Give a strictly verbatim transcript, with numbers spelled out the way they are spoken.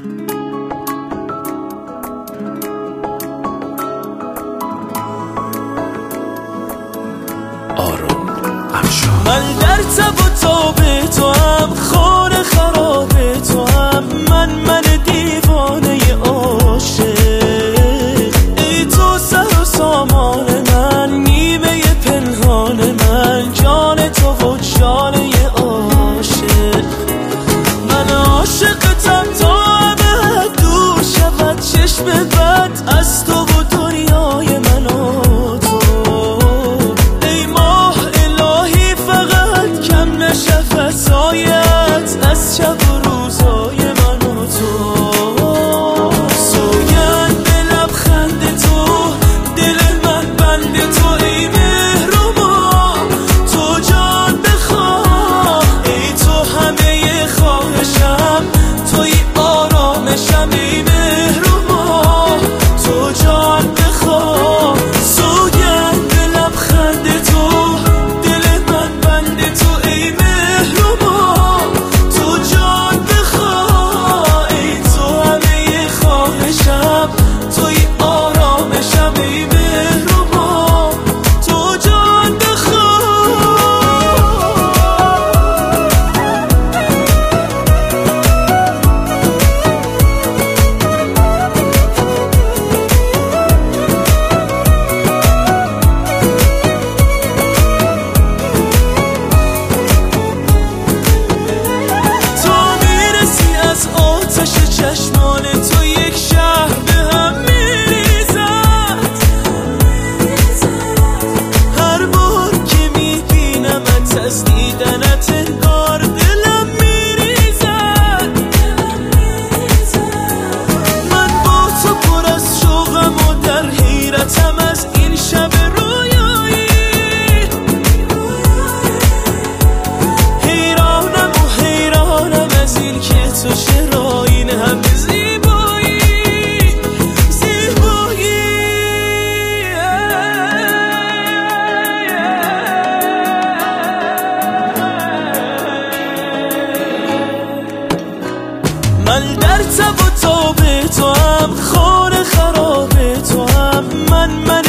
آروم افشار. من در تب و تاب تو هم، خانه خراب تو هم، من من دیوانه عاشق. ای تو سر و سامان من، نیمه پنهان من، جان تو و جانه عاشق. من عاشقتم تا ابد دور شود چشم بد از تو و دنیای من و تو. ای ماه الهی فقط کم نشه فسایت از شب و روزای من و تو. سوگند به لبخند تو، دل من بند تو، ای مهربان تو جان بخواه. ای تو همه خواهشم، توی آرامشم، ای مهربان تو جان بخواه. سوگند به لبخند تو، دل من بند تو، ای مهربان تو جان بخواه. ای تو همه خواهشم، توی آرامشم، ای مهربان تو جان بخواه. تا میرسی از آتش چشمان تو، یک شهر به هم میریزد. هر بار که میبینمت از دیدنت انگار دلم میریزد. من با تو پر از شوقم و در حیرتم از این شب رویایی. حیرانم و حیرانم از این که تو چرا این همه زیبایی زیبایی. من در تب و تاب تو هم، خانه خراب تو هم، من من